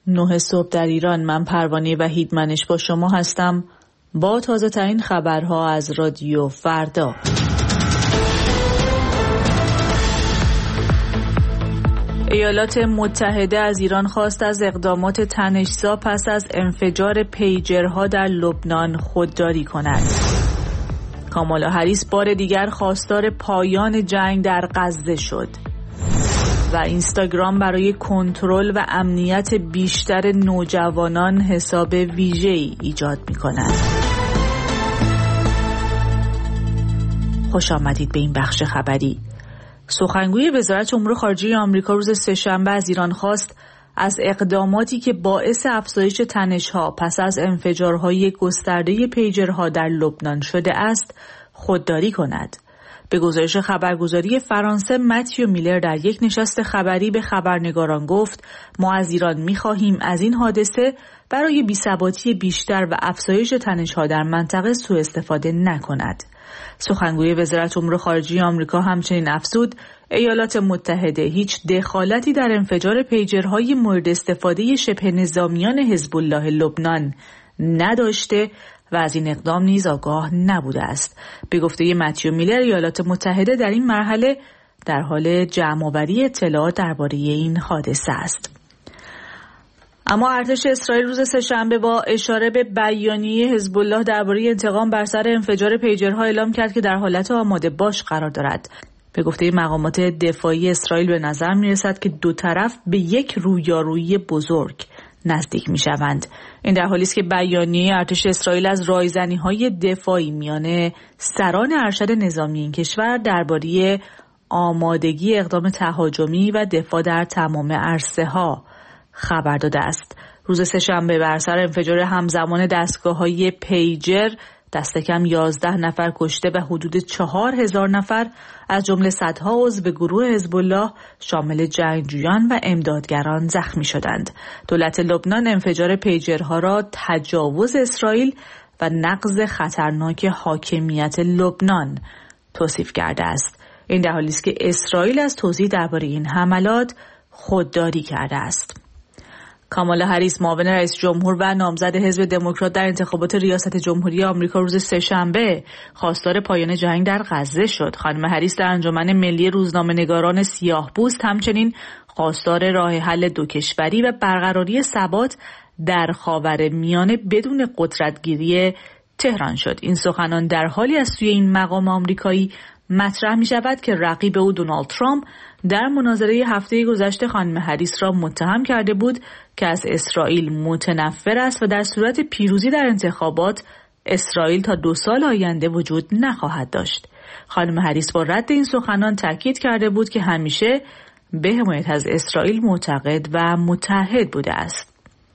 9 صبح در ایران. من پروانه وحیدمنش با شما هستم با تازه ترین خبرها از رادیو فردا. ایالات متحده از ایران خواست از اقدامات تنش‌زا پس از انفجار پیجرها در لبنان خودداری کند. کامالا هریس بار دیگر خواستار پایان جنگ در غزه شد و اینستاگرام برای کنترل و امنیت بیشتر نوجوانان حساب ویژه‌ای ایجاد می‌کند. خوش آمدید به این بخش خبری. سخنگوی وزارت امور خارجه آمریکا روز سه‌شنبه از ایران خواست از اقداماتی که باعث افزایش تنش‌ها پس از انفجارهای گسترده پیجرها در لبنان شده است خودداری کند. به گزارش خبرگزاری فرانسه متیو میلر در یک نشست خبری به خبرنگاران گفت ما از ایران می‌خواهیم از این حادثه برای بی‌ثباتی بیشتر و افزایش تنش‌ها در منطقه سوء استفاده نکند. سخنگوی وزارت امور خارجه آمریکا همچنین افزود ایالات متحده هیچ دخالتی در انفجار پیجرهای مورد استفاده شبه نظامیان حزب الله لبنان نداشته و از این اقدام نیز آگاه نبوده است. به گفته متیو میلر ایالات متحده در این مرحله در حال جمع‌آوری اطلاعات درباره این حادثه است. اما ارتش اسرائیل روز سه‌شنبه با اشاره به بیانیه حزب الله درباره انتقام بر سر انفجار پیجرها اعلام کرد که در حالت آماده باش قرار دارد. به گفته مقامات دفاعی اسرائیل به نظر می‌رسد که دو طرف به یک رویارویی بزرگ نزدیک می‌شوند. این در حالی است که بیانیه ارتش اسرائیل از رایزنی‌های دفاعی میان سران ارشد نظامی این کشور درباره آمادگی اقدام تهاجمی و دفاع در تمام عرصه‌ها خبر داده است. روز سه‌شنبه بر سر انفجار همزمان دستگاه‌های پیجر دست کم 11 نفر کشته و حدود 4000 نفر از جمله صدها عضو گروه حزب الله شامل جنگجویان و امدادگران زخمی شدند. دولت لبنان انفجار پیجرها را تجاوز اسرائیل و نقض خطرناک حاکمیت لبنان توصیف کرده است. این در حالی است که اسرائیل از توضیح درباره این حملات خودداری کرده است. کامالا هریس معاون رئیس جمهور و نامزد حزب دموکرات در انتخابات ریاست جمهوری آمریکا روز سه‌شنبه خواستار پایان جنگ در غزه شد. خانم هریس در انجمن ملی روزنامه‌نگاران سیاه‌پوست همچنین خواستار راه حل دو کشوری و برقراری ثبات در خاورمیانه بدون قدرت‌گیری تهران شد. این سخنان در حالی از سوی این مقام آمریکایی مطرح می شود که رقیب او دونالد ترامپ در مناظره هفته گذشته خانم هریس را متهم کرده بود که از اسرائیل متنفر است و در صورت پیروزی در انتخابات اسرائیل تا 2 سال آینده وجود نخواهد داشت. خانم هریس با رد این سخنان تاکید کرده بود که همیشه به حمایت از اسرائیل معتقد و متحد بوده است.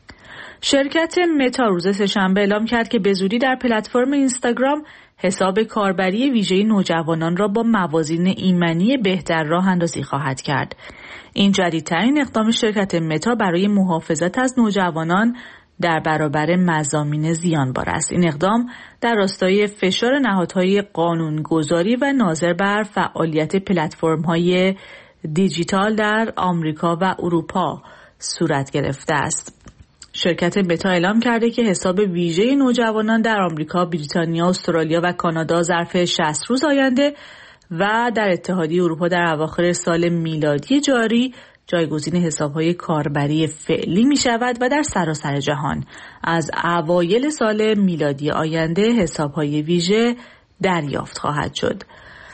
شرکت متا روز سه‌شنبه اعلام کرد که به زودی در پلتفرم اینستاگرام حساب کاربری ویژه نوجوانان را با موازین ایمنی بهتر راه اندازی خواهد کرد. این جدیدترین اقدام شرکت متا برای محافظت از نوجوانان در برابر مضامین زیانبار است. این اقدام در راستای فشار نهادهای قانونگذاری و ناظر بر فعالیت پلتفرم‌های دیجیتال در آمریکا و اروپا صورت گرفته است. شرکت متا اعلام کرده که حساب ویژه نوجوانان در آمریکا، بریتانیا، استرالیا و کانادا ظرف 60 روز آینده و در اتحادیه اروپا در اواخر سال میلادی جاری جایگزین حساب‌های کاربری فعلی می شود و در سراسر جهان از اوایل سال میلادی آینده حساب‌های ویژه دریافت خواهد شد.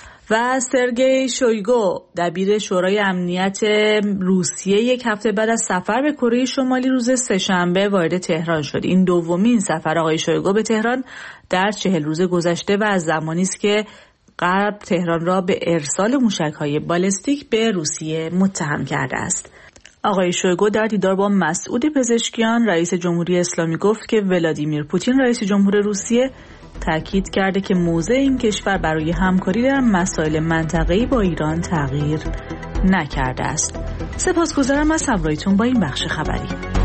و سرگئی شویگو دبیر شورای امنیت روسیه یک هفته بعد از سفر به کره شمالی روز سه‌شنبه وارد تهران شد. این دومین سفر آقای شویگو به تهران در 40 روز گذشته و از زمانی است که غرب تهران را به ارسال موشک‌های بالستیک به روسیه متهم کرده است. آقای شویگو در دیدار با مسعود پزشکیان رئیس جمهوری اسلامی گفت که ولادیمیر پوتین رئیس جمهور روسیه تاکید کرده که موضع این کشور برای همکاری در مسائل منطقه‌ای با ایران تغییر نکرده است. سپاسگزارم از همراهیتون با این بخش خبری.